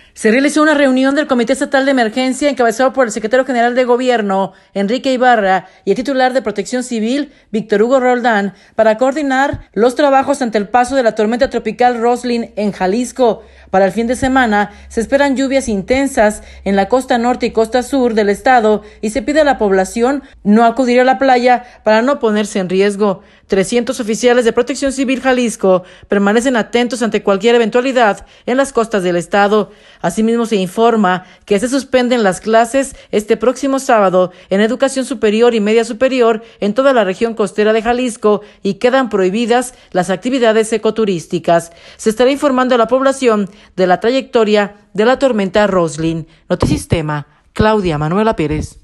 Se realizó una reunión del Comité Estatal de Emergencia encabezado por el secretario general de Gobierno, Enrique Ibarra, y el titular de Protección Civil, Víctor Hugo Roldán, para coordinar los trabajos ante el paso de la tormenta tropical Roslyn en Jalisco. Para el fin de semana se esperan lluvias intensas en la costa norte y costa sur del estado y se pide a la población no acudir a la playa para no ponerse en riesgo. 300 oficiales de Protección Civil Jalisco permanecen atentos ante cualquier eventualidad en las costas del estado. Asimismo, se informa que se suspenden las clases este próximo sábado en educación superior y media superior en toda la región costera de Jalisco y quedan prohibidas las actividades ecoturísticas. Se estará informando a la población de la trayectoria de la tormenta Roslyn. Notisistema, Claudia Manuela Pérez.